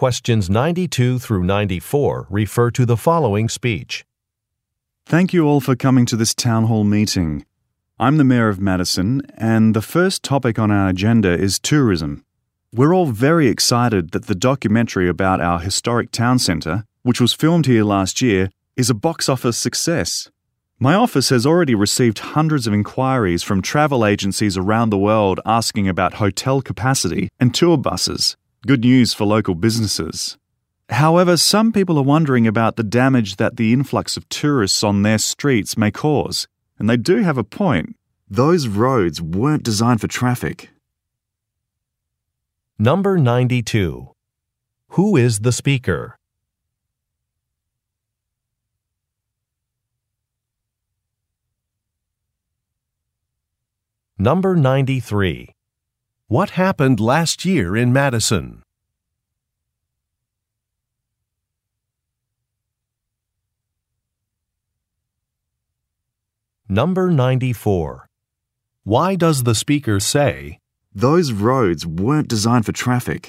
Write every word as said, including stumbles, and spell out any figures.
Questions ninety-two through ninety-four refer to the following speech. Thank you all for coming to this town hall meeting. I'm the Mayor of Madison, and the first topic on our agenda is tourism. We're all very excited that the documentary about our historic town centre, which was filmed here last year, is a box office success. My office has already received hundreds of inquiries from travel agencies around the world asking about hotel capacity and tour buses. Good news for local businesses. However, some people are wondering about the damage that the influx of tourists on their streets may cause. And they do have a point. Those roads weren't designed for traffic. Number ninety-two. Who is the speaker? Number ninety-three. What happened last year in Madison? Number ninety-four. Why does the speaker say, Those roads weren't designed for traffic?